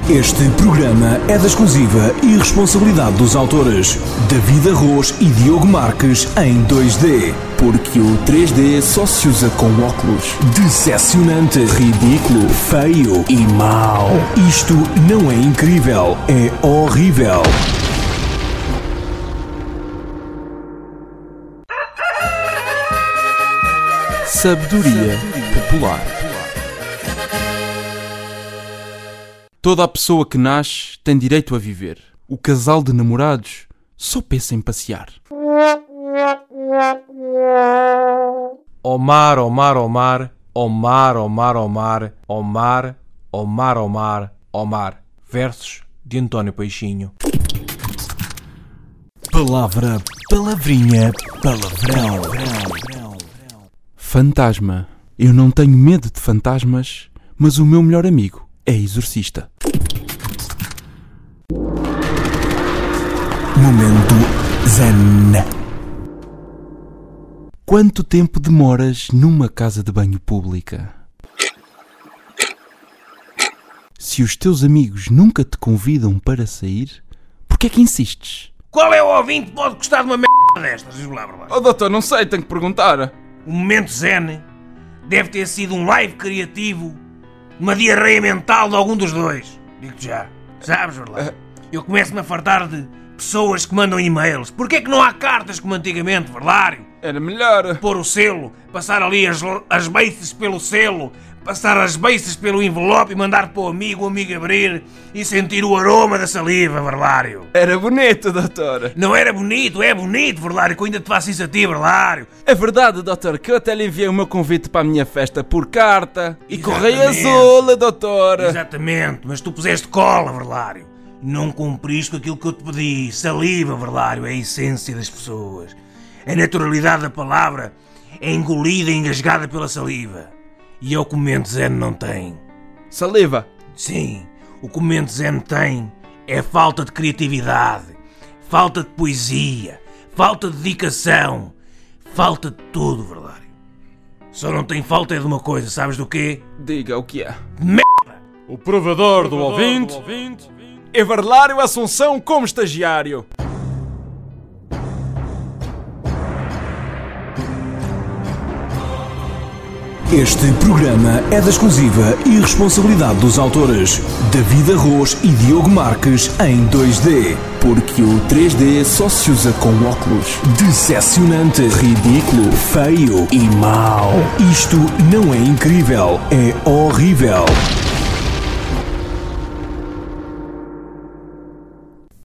Este programa é da exclusiva e responsabilidade dos autores David Arroz e Diogo Marques em 2D, porque o 3D só se usa com óculos. Decepcionante, ridículo, feio e mau. Isto não é incrível, é horrível. Sabedoria popular. Toda a pessoa que nasce tem direito a viver. O casal de namorados só pensa em passear. Omar, Omar, Omar, Omar, Omar, Omar, Omar, Omar, Omar, Omar. Versos de António Peixinho. Palavra, palavrinha, palavrão. Fantasma. Eu não tenho medo de fantasmas, mas o meu melhor amigo é exorcista. Momento zen. Quanto tempo demoras numa casa de banho pública? Se os teus amigos nunca te convidam para sair, por que é que insistes? Qual é o ouvinte que pode gostar de uma merda destas? Diz-me lá, verdade. Oh doutor, não sei, tenho que perguntar. O momento zen deve ter sido um live criativo, uma diarreia mental de algum dos dois. Digo-te já. Sabes, verdade? Eu começo-me a fartar de pessoas que mandam e-mails. Porquê é que não há cartas como antigamente, Verlário? Era melhor. Pôr o selo, passar ali as beiças pelo selo, passar as beiças pelo envelope e mandar para o amigo abrir e sentir o aroma da saliva, Verlário. Era bonito, doutor. Não era bonito, é bonito, Verlário, que eu ainda te faço isso a ti, Verlário. É verdade, doutor, que eu até lhe enviei o meu convite para a minha festa por carta. E Exatamente. correio azul, doutor. Exatamente, mas tu puseste cola, Verlário. Não cumpriste aquilo que eu te pedi. Saliva, Verlário, é a essência das pessoas. A naturalidade da palavra é engolida e engasgada pela saliva. E é o que o momento zen não tem. Saliva. Sim, o que o momento zen tem é falta de criatividade, falta de poesia, falta de dedicação, falta de tudo, Verlário. Só não tem falta é de uma coisa, sabes do quê? Diga o que é. O provedor do ouvinte É Verlário Assunção como estagiário. Este programa é da exclusiva e responsabilidade dos autores David Arroz e Diogo Marques em 2D, porque o 3D só se usa com óculos. Decepcionante, ridículo, feio e mau. Isto não é incrível, é horrível.